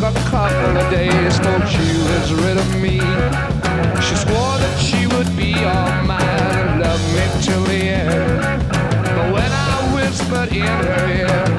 a couple of days, thought she was rid of me. She swore that she would be all mine and love me till the end. But when I whispered in her ear,